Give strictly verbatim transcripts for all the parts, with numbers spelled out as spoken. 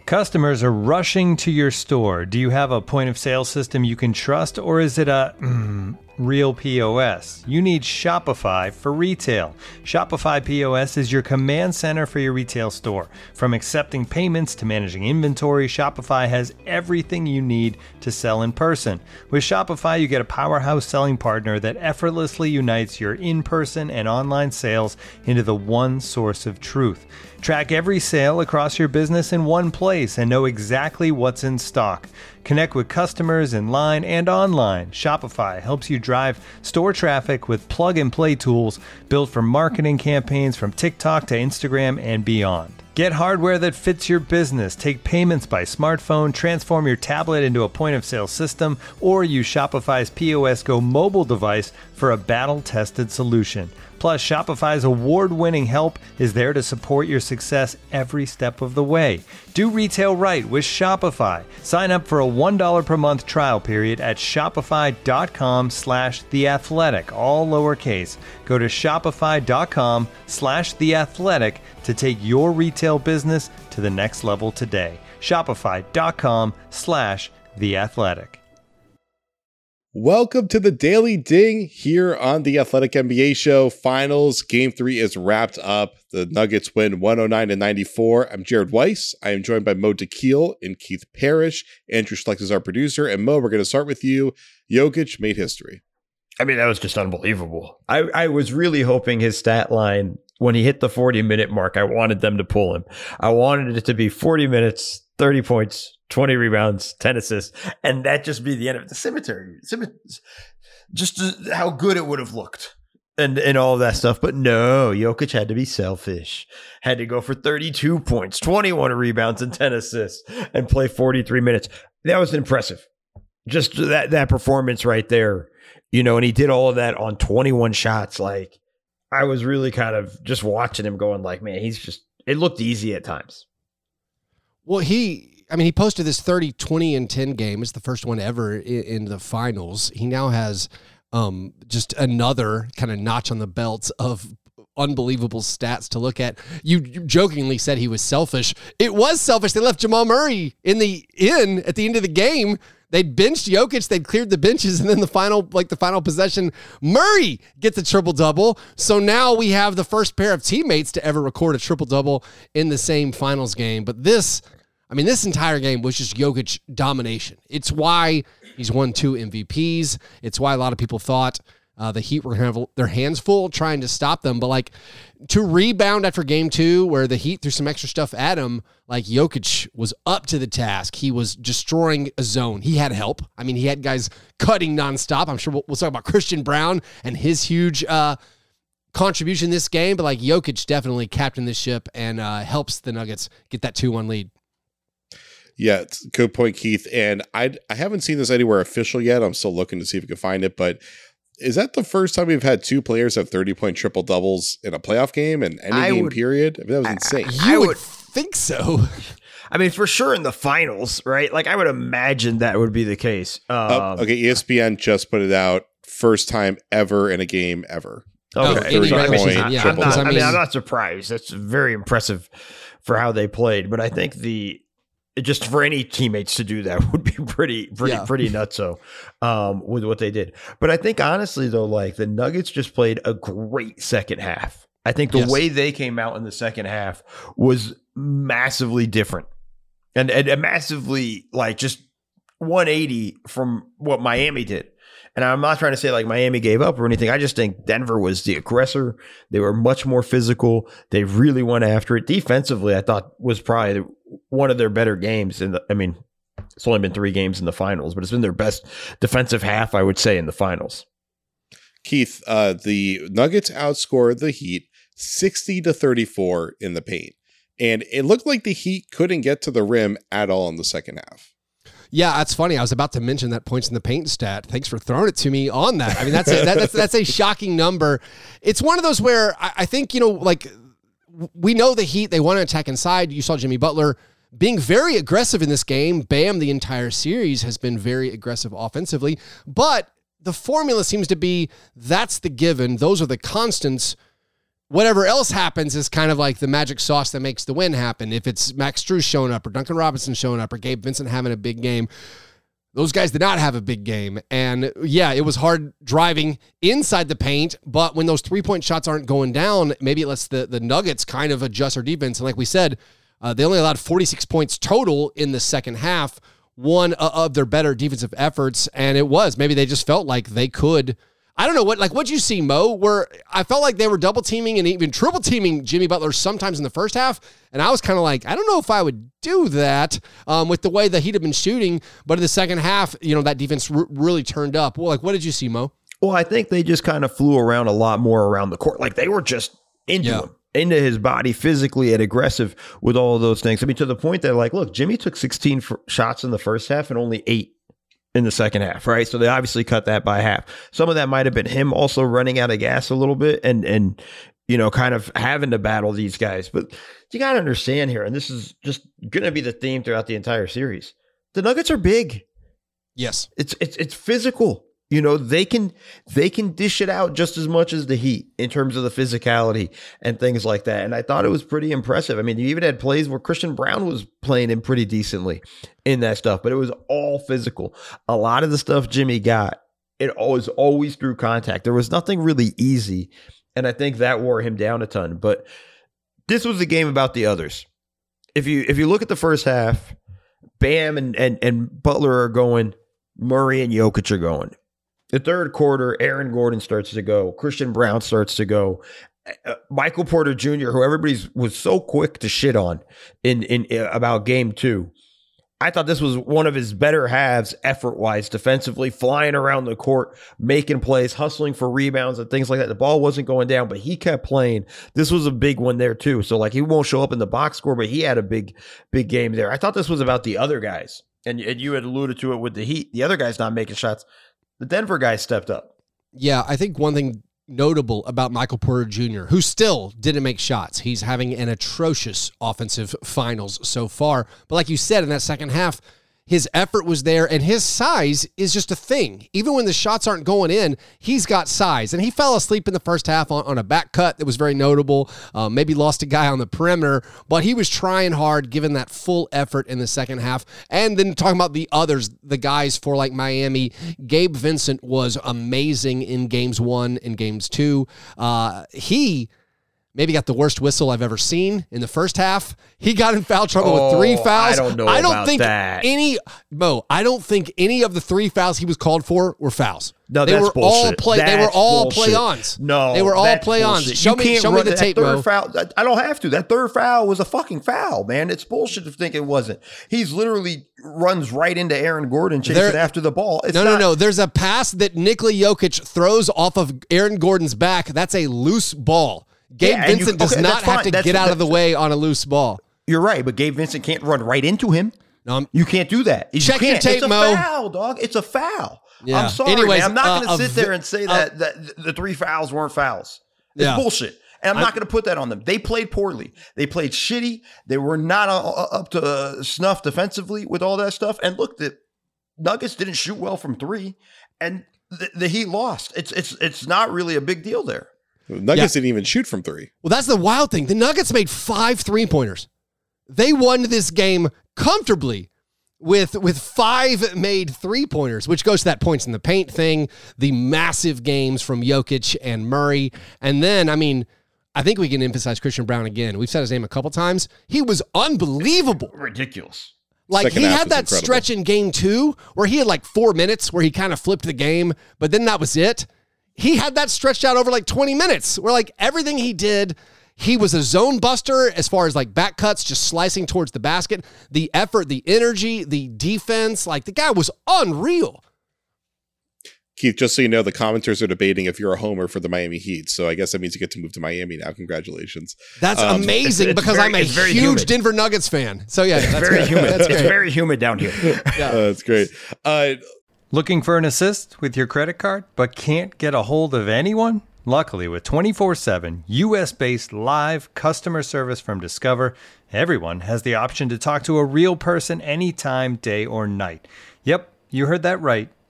Customers are rushing to your store. Do you have a point of sale system you can trust, or is it a mm, real P O S? You need Shopify for retail. Shopify P O S is your command center for your retail store. From accepting payments to managing inventory, Shopify has everything you need to sell in person. With Shopify, you get a powerhouse selling partner that effortlessly unites your in-person and online sales into the one source of truth. Track every sale across your business in one place and know exactly what's in stock. Connect with customers in line and online. Shopify helps you drive store traffic with plug-and-play tools built for marketing campaigns from TikTok to Instagram and beyond. Get hardware that fits your business. Take payments by smartphone, transform your tablet into a point-of-sale system, or use Shopify's P O S Go mobile device for a battle-tested solution. Plus, Shopify's award-winning help is there to support your success every step of the way. Do retail right with Shopify. Sign up for a one dollar per month trial period at shopify.com slash theathletic, all lowercase. Go to shopify.com slash theathletic to take your retail business to the next level today. Shopify.com slash theathletic. Welcome to the Daily Ding here on the Athletic N B A Show. Finals Game three is wrapped up. The Nuggets win one oh nine to ninety-four. I'm Jared Weiss. I am joined by Mo Dakhil and Keith Parrish. Andrew Schlecht is our producer. And Mo, we're going to start with you. Jokic made history. I mean, that was just unbelievable. I, I was really hoping his stat line, when he hit the forty-minute mark, I wanted them to pull him. I wanted it to be forty minutes, thirty points, twenty rebounds, ten assists, and that just be the end of it. The cemetery. Just how good it would have looked and, and all of that stuff. But no, Jokic had to be selfish. Had to go for thirty-two points, twenty-one rebounds, and ten assists, and play forty-three minutes. That was impressive. Just that, that performance right there. You know, and he did all of that on twenty-one shots. Like, I was really kind of just watching him going like, man, he's just, it looked easy at times. Well, he, I mean, he posted this thirty, twenty, and ten game. It's the first one ever in, in the finals. He now has um, just another kind of notch on the belt of unbelievable stats to look at. You jokingly said he was selfish. It was selfish. They left Jamal Murray in the in at the end of the game. They'd benched Jokic, they'd cleared the benches, and then the final, like the final possession, Murray gets a triple-double. So now we have the first pair of teammates to ever record a triple-double in the same finals game. But this, I mean, this entire game was just Jokic domination. It's why he's won two M V Ps. It's why a lot of people thought Uh, the Heat were going to have their hands full trying to stop them. But, like, to rebound after game two where the Heat threw some extra stuff at him, like, Jokic was up to the task. He was destroying a zone. He had help. I mean, he had guys cutting nonstop. I'm sure we'll, we'll talk about Christian Brown and his huge uh, contribution this game. But, like, Jokic definitely captained this ship and uh, helps the Nuggets get that two one lead. Yeah, it's a good point, Keith. And I I haven't seen this anywhere official yet. I'm still looking to see if we can find it. But is that the first time we've had two players have thirty-point triple-doubles in a playoff game and any I game would, period? I mean, that was I, insane. You I would would think so. I mean, for sure in the finals, right? Like, I would imagine that would be the case. Um, oh, okay, E S P N just put it out. First time ever in a game ever. Okay. Oh, So, I, mean, point, I, yeah, I'm not, I I mean, mean- I'm not surprised. That's very impressive for how they played. But I think the just for any teammates to do that would be pretty, pretty, Yeah. pretty nutso um, with what they did. But I think honestly, though, like the Nuggets just played a great second half. I think the Yes. way they came out in the second half was massively different and, and, and massively like just one eighty from what Miami did. And I'm not trying to say like Miami gave up or anything. I just think Denver was the aggressor. They were much more physical. They really went after it. Defensively, I thought was probably one of their better games. In the, I mean, it's only been three games in the finals, but it's been their best defensive half, I would say, in the finals. Keith, uh, the Nuggets outscored the Heat sixty to thirty-four in the paint. And it looked like the Heat couldn't get to the rim at all in the second half. Yeah, that's funny. I was about to mention that points in the paint stat. Thanks for throwing it to me on that. I mean, that's a, that, that's that's a shocking number. It's one of those where I, I think, you know, like we know the Heat, they want to attack inside. You saw Jimmy Butler being very aggressive in this game. Bam, the entire series has been very aggressive offensively. But the formula seems to be that's the given. Those are the constants. whatever else happens is kind of like the magic sauce that makes the win happen. If it's Max Strus showing up or Duncan Robinson showing up or Gabe Vincent having a big game, those guys did not have a big game. And yeah, it was hard driving inside the paint, but when those three-point shots aren't going down, maybe it lets the, the Nuggets kind of adjust their defense. And like we said, uh, they only allowed forty-six points total in the second half, one of their better defensive efforts. And it was, maybe they just felt like they could, I don't know what, like what'd you see, Mo, where I felt like they were double teaming and even triple teaming Jimmy Butler sometimes in the first half. And I was kind of like, I don't know if I would do that um, with the way that he'd have been shooting. But in the second half, you know, that defense r- really turned up. Well, like, what did you see, Mo? Well, I think they just kind of flew around a lot more around the court. Like they were just into Yeah. him, into his body physically and aggressive with all of those things. I mean, to the point that like, look, Jimmy took sixteen f- shots in the first half and only eight in the second half, right? So they obviously cut that by half. Some of that might have been him also running out of gas a little bit and, and you know, kind of having to battle these guys. But you got to understand here, and this is just going to be the theme throughout the entire series. The Nuggets are big. Yes. It's it's it's physical. You know, they can they can dish it out just as much as the Heat in terms of the physicality and things like that. And I thought it was pretty impressive. I mean, you even had plays where Christian Brown was playing in pretty decently in that stuff, but it was all physical. A lot of the stuff Jimmy got, it was always through contact. There was nothing really easy, and I think that wore him down a ton. But this was a game about the others. If you if you look at the first half, Bam and and, and Butler are going, Murray and Jokic are going. The third quarter, Aaron Gordon starts to go. Christian Brown starts to go. Uh, Michael Porter Junior, who everybody was so quick to shit on in, in in about game two. I thought this was one of his better halves effort-wise, defensively, flying around the court, making plays, hustling for rebounds and things like that. The ball wasn't going down, but he kept playing. This was a big one there too. So like he won't show up in the box score, but he had a big, big game there. I thought this was about the other guys. And, and you had alluded to it with the Heat. The other guys not making shots. The Denver guys stepped up. Yeah, I think one thing notable about Michael Porter Junior, who still didn't make shots, he's having an atrocious offensive finals so far. But like you said, in that second half, his effort was there, and his size is just a thing. Even when the shots aren't going in, he's got size. And he fell asleep in the first half on, on a back cut that was very notable. Uh, maybe lost a guy on the perimeter, but he was trying hard, giving that full effort in the second half. And then talking about the others, the guys for like Miami, Gabe Vincent was amazing in games one and games two. Uh, he... maybe got the worst whistle I've ever seen in the first half. He got in foul trouble oh, with three fouls. I don't know I don't about think that. any Mo, I don't think any of the three fouls he was called for were fouls. No, they that's were bullshit. all play. That's they were all bullshit. play-ons. No, they were all that's play-ons. bullshit. Show you me, can't show me run the that tape, third Mo. foul. I don't have to. That third foul was a fucking foul, man. It's bullshit to think it wasn't. He's literally runs right into Aaron Gordon chasing There- after the ball. It's No, not, no, no. There's a pass that Nikola Jokic throws off of Aaron Gordon's back. That's a loose ball. Gabe Yeah, and you- Vincent does okay, not that's have fine. to That's- get out of the that's- way on a loose ball. You're right, but Gabe Vincent can't run right into him. No, I'm- You can't do that. You Check your can't. tape, it's a Mo. foul, dog. It's a foul. Yeah. I'm sorry, Anyways, man. I'm not uh, going to a sit there vi- and say uh, that, that the three fouls weren't fouls. It's Yeah. bullshit. And I'm not going to put that on them. They played poorly. They played shitty. They were not uh, up to uh, snuff defensively with all that stuff. And look, the Nuggets didn't shoot well from three, and the, the Heat lost. It's it's it's not really a big deal there. The Nuggets Yeah. didn't even shoot from three. Well, that's the wild thing. The Nuggets made five three-pointers. They won this game comfortably with with five made three-pointers, which goes to that points in the paint thing, the massive games from Jokic and Murray. And then, I mean, I think we can emphasize Christian Brown again. We've said his name a couple times. He was unbelievable. Ridiculous. Like, Second he half had was that incredible. stretch in game two where he had like four minutes where he kind of flipped the game, but then that was it. He had that stretched out over like twenty minutes where like everything he did, he was a zone buster as far as like back cuts, just slicing towards the basket. The effort, the energy, the defense, like the guy was unreal. Keith, just so you know, the commenters are debating if you're a homer for the Miami Heat. So I guess that means you get to move to Miami now. Congratulations. That's Um, amazing it's- it's because very- I'm a it's very huge humid. Denver Nuggets fan. So yeah, that's Very great. humid. That's It's great. very humid down here. Yeah. Uh, that's great. Uh, Looking for an assist with your credit card, but can't get a hold of anyone? Luckily, with twenty-four seven U S-based live customer service from Discover, everyone has the option to talk to a real person anytime, day or night. Yep, you heard that right.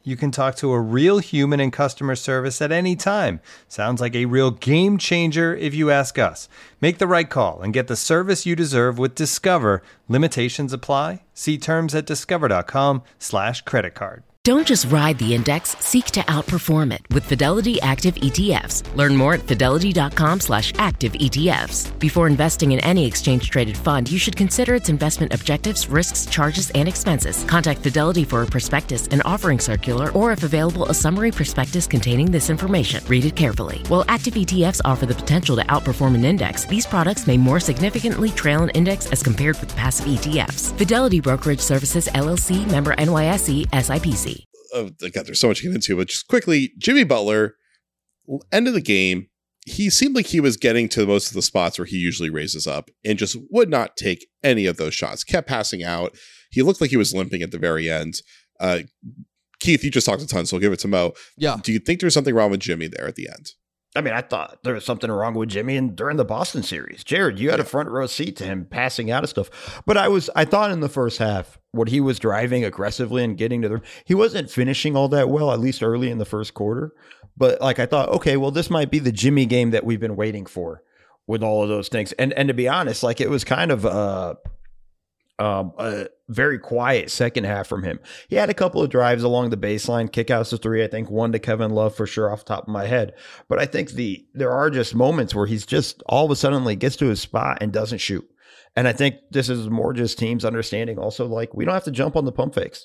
you can talk to a real human in customer service at any time. Sounds like a real game changer if you ask us. Make the right call and get the service you deserve with Discover. Limitations apply. See terms at discover.com slash credit card. Don't just ride the index, seek to outperform it with Fidelity Active E T Fs. Learn more at fidelity.com slash active ETFs. Before investing in any exchange-traded fund, you should consider its investment objectives, risks, charges, and expenses. Contact Fidelity for a prospectus, an offering circular, or if available, a summary prospectus containing this information. Read it carefully. While active E T Fs offer the potential to outperform an index, these products may more significantly trail an index as compared with passive E T Fs. Fidelity Brokerage Services, L L C, member N Y S E, S I P C. Oh, God, there's so much to get into, but just quickly, Jimmy Butler, end of the game, he seemed like he was getting to most of the spots where he usually raises up and just would not take any of those shots, kept passing out. He looked like he was limping at the very end. Uh, Keith, you just talked a ton, so I'll give it to Mo. Yeah. Do you think there's something wrong with Jimmy there at the end? I mean, I thought there was something wrong with Jimmy and during the Boston series. Jared, you had a front row seat to him passing out of stuff. But I was, I thought in the first half, what he was driving aggressively and getting to the, he wasn't finishing all that well, at least early in the first quarter. But like, I thought, okay, well, this might be the Jimmy game that we've been waiting for with all of those things. And and to be honest, like it was kind of uh, um, a very quiet second half from him. He had a couple of drives along the baseline, kickouts to three, I think one to Kevin Love for sure off the top of my head. But I think the there are just moments where he's just all of a sudden like gets to his spot and doesn't shoot. And I think this is more just teams understanding also like we don't have to jump on the pump fakes.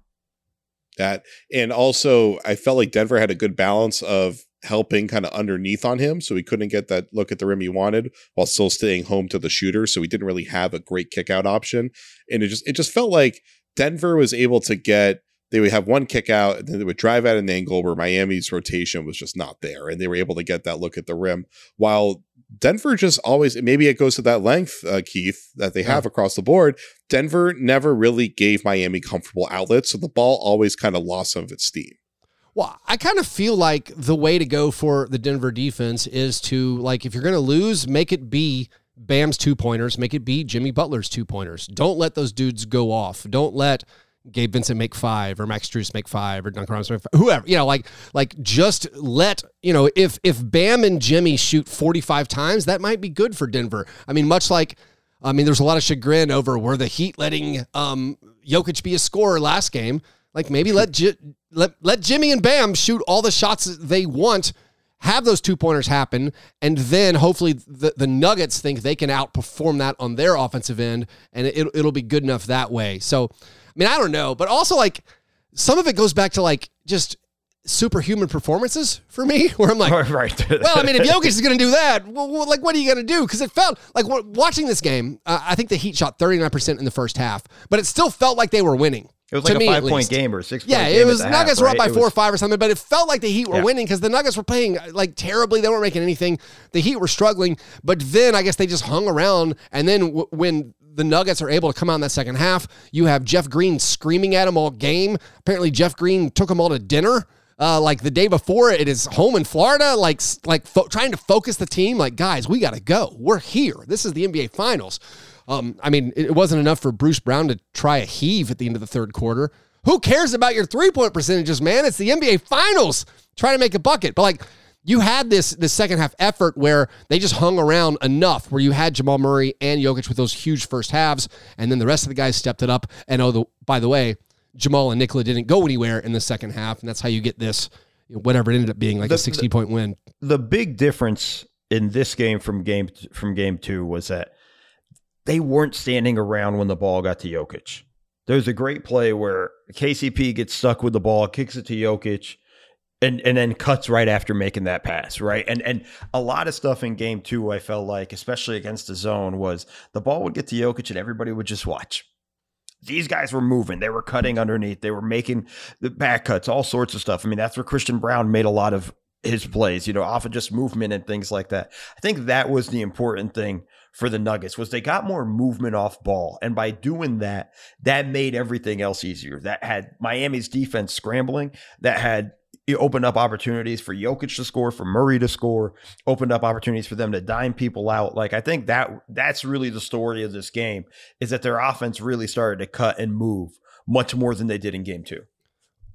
That and also I felt like Denver had a good balance of helping kind of underneath on him, so he couldn't get that look at the rim he wanted while still staying home to the shooter. So he didn't really have a great kick out option, and it just it just felt like Denver was able to get. They would have one kick out, and then they would drive at an angle where Miami's rotation was just not there, and they were able to get that look at the rim. While Denver just always, maybe it goes to that length, uh, Keith, that they have yeah. across the board. Denver never really gave Miami comfortable outlets, so the ball always kind of lost some of its steam. Well, I kind of feel like the way to go for the Denver defense is to, like, if you're going to lose, make it be Bam's two-pointers, make it be Jimmy Butler's two-pointers. Don't let those dudes go off. Don't let Gabe Vincent make five or Max Strus make five or Duncan Robinson make five, whoever, you know, like, like just let, you know, if, if Bam and Jimmy shoot forty-five times, that might be good for Denver. I mean, much like, I mean, there's a lot of chagrin over where the Heat letting um, Jokic be a scorer last game. Like maybe let, J- let, let Jimmy and Bam shoot all the shots they want, have those two pointers happen. And then hopefully the, the Nuggets think they can outperform that on their offensive end, and it, it'll be good enough that way. So, I mean, I don't know, but also like some of it goes back to like just superhuman performances for me, where I'm like, oh, right. well, I mean, if Jokic is going to do that, well, like, what are you going to do? Because it felt like watching this game, uh, I think the Heat shot thirty-nine percent in the first half, but it still felt like they were winning. It was like a five-point game or six-point yeah, game. Yeah, it was at the Nuggets half, were right? up by It four was, or five or something, but it felt like the Heat were yeah. winning because the Nuggets were playing like terribly. They weren't making anything. The Heat were struggling, but then I guess they just hung around. And then w- when the Nuggets are able to come out in that second half, you have Jeff Green screaming at them all game. Apparently, Jeff Green took them all to dinner. Uh, like the day before at his home in Florida, like like fo- trying to focus the team. Like, guys, we got to go. We're here. This is the N B A Finals. Um, I mean, it wasn't enough for Bruce Brown to try a heave at the end of the third quarter. Who cares about your three-point percentages, man? It's the N B A Finals. Try to make a bucket. But, like, you had this, this second-half effort where they just hung around enough where you had Jamal Murray and Jokic with those huge first halves, and then the rest of the guys stepped it up. And, oh, the, by the way, Jamal and Nikola didn't go anywhere in the second half, and that's how you get this, you know, whatever it ended up being, like the, a sixty-point win. The big difference in this game from game from game two was that they weren't standing around when the ball got to Jokic. There's a great play where K C P gets stuck with the ball, kicks it to Jokic, and, and then cuts right after making that pass, right? And and a lot of stuff in game two, I felt like, especially against the zone, was the ball would get to Jokic and everybody would just watch. These guys were moving. They were cutting underneath. They were making the back cuts, all sorts of stuff. I mean, that's where Christian Brown made a lot of his plays, you know, off of just movement and things like that. I think that was the important thing for the Nuggets, was they got more movement off ball. And by doing that, that made everything else easier. That had Miami's defense scrambling, that had it opened up opportunities for Jokic to score, for Murray to score, opened up opportunities for them to dime people out. Like, I think that that's really the story of this game, is that their offense really started to cut and move much more than they did in game two.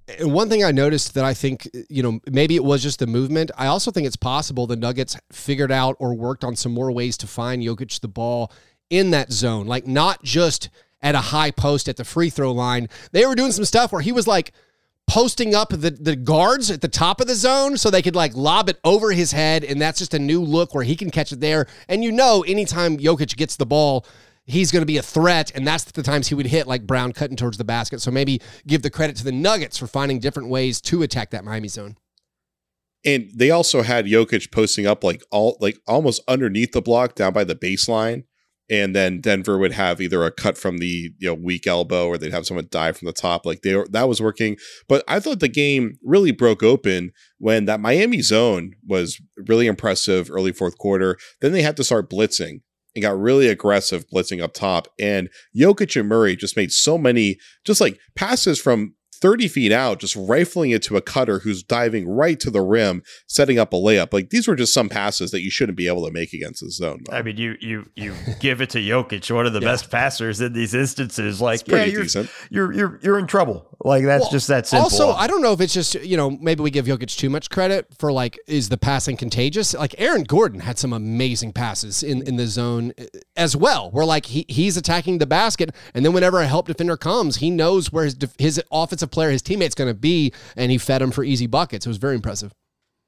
And one thing I noticed that I think, you know, maybe it was just the movement. I also think it's possible the Nuggets figured out or worked on some more ways to find Jokic the ball in that zone, like not just at a high post at the free throw line. They were doing some stuff where he was like posting up the, the guards at the top of the zone so they could like lob it over his head. And that's just a new look where he can catch it there. And you know, anytime Jokic gets the ball, he's going to be a threat, and that's the times he would hit, like Brown cutting towards the basket. So maybe give the credit to the Nuggets for finding different ways to attack that Miami zone. And they also had Jokic posting up like all like almost underneath the block down by the baseline. And then Denver would have either a cut from the you know weak elbow or they'd have someone dive from the top. Like they were, that was working. But I thought the game really broke open when that Miami zone was really impressive early fourth quarter. Then they had to start blitzing and got really aggressive blitzing up top. And Jokic and Murray just made so many just like passes from thirty feet out, just rifling it to a cutter who's diving right to the rim, setting up a layup. Like these were just some passes that you shouldn't be able to make against the zone. Though. I mean, you you you give it to Jokic, one of the yeah. best passers in these instances. Like, it's pretty yeah, you're, decent. You're you're you're in trouble. Like that's well, just that simple. Also, I don't know if it's just, you know, maybe we give Jokic too much credit for like, is the passing contagious? Like Aaron Gordon had some amazing passes in, in the zone as well, where like he he's attacking the basket, and then whenever a help defender comes, he knows where his his offensive player, his teammate's going to be, and he fed him for easy buckets. It was very impressive.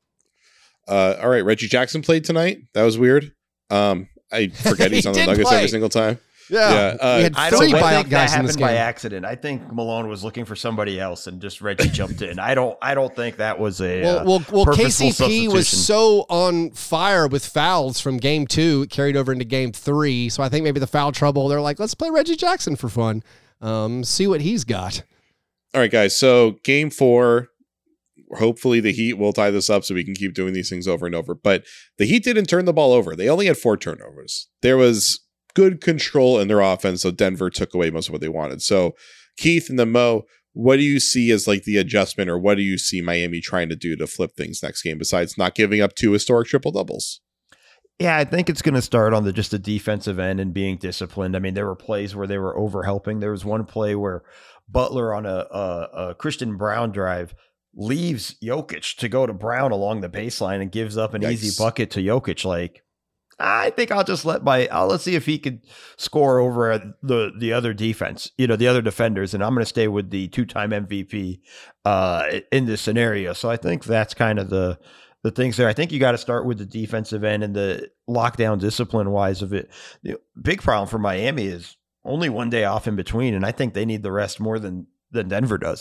Uh, all right, Reggie Jackson played tonight. That was weird. Um, I forget he's he on the Nuggets play. every single time. Yeah, yeah uh, we had I three don't buyout think that guys in this happened game by accident. I think Malone was looking for somebody else, and just Reggie jumped in. I don't. I don't think that was a well. Uh, well, well K purposeful C P was substitution. so on fire with fouls from game two, it carried over into game three. So I think maybe the foul trouble. They're like, let's play Reggie Jackson for fun. Um, see what he's got. All right, guys. So game four. Hopefully the Heat will tie this up so we can keep doing these things over and over. But the Heat didn't turn the ball over. They only had four turnovers. There was good control in their offense, so Denver took away most of what they wanted. So Keith and the Mo, what do you see as like the adjustment, or what do you see Miami trying to do to flip things next game besides not giving up two historic triple doubles? Yeah, I think it's going to start on the just the defensive end and being disciplined. I mean, there were plays where they were overhelping. There was one play where Butler on a, a, a Christian Brown drive leaves Jokic to go to Brown along the baseline and gives up an Yikes. easy bucket to Jokic. Like, I think I'll just let my, I'll, let's see if he could score over the, the other defense, you know, the other defenders. And I'm going to stay with the two-time M V P uh, in this scenario. So I think that's kind of the, the things there. I think you got to start with the defensive end and the lockdown discipline wise of it. The big problem for Miami is only one day off in between. And I think they need the rest more than, than Denver does.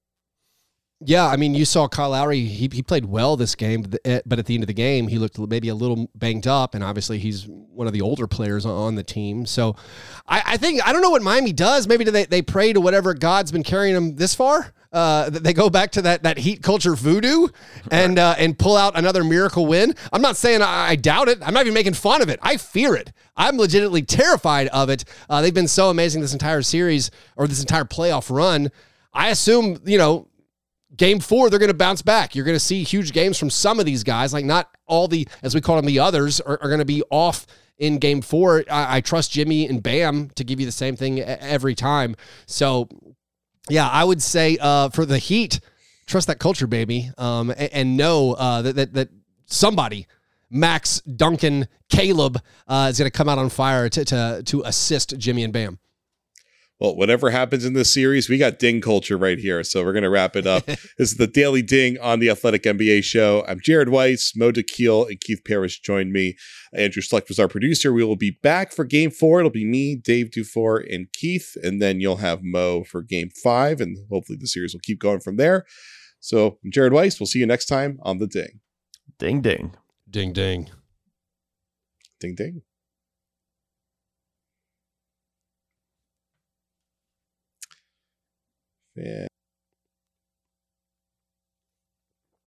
Yeah, I mean, you saw Kyle Lowry. He he played well this game, but, the, but at the end of the game, he looked maybe a little banged up, and obviously he's one of the older players on the team. So I, I think, I don't know what Miami does. Maybe do they, they pray to whatever God's been carrying them this far. Uh, they go back to that that Heat culture voodoo and uh, and pull out another miracle win. I'm not saying I, I doubt it. I'm not even making fun of it. I fear it. I'm legitimately terrified of it. Uh, they've been so amazing this entire series, or this entire playoff run. I assume, you know, Game four, they're going to bounce back. You're going to see huge games from some of these guys. Like not all the, as we call them, the others are, are going to be off in game four. I, I trust Jimmy and Bam to give you the same thing every time. So, yeah, I would say uh, for the Heat, trust that culture, baby, um, and, and know uh, that, that that somebody, Max, Duncan, Caleb, uh, is going to come out on fire to to to assist Jimmy and Bam. Well, whatever happens in this series, we got ding culture right here. So we're going to wrap it up. This is the Daily Ding on the Athletic N B A Show. I'm Jared Weiss, Mo DeKeel, and Keith Parrish joined me. Andrew Schlecht was our producer. We will be back for game four. It'll be me, Dave Dufour, and Keith. And then you'll have Mo for game five. And hopefully the series will keep going from there. So I'm Jared Weiss. We'll see you next time on the Ding. Ding, ding. Ding, ding. Ding, ding. Yeah.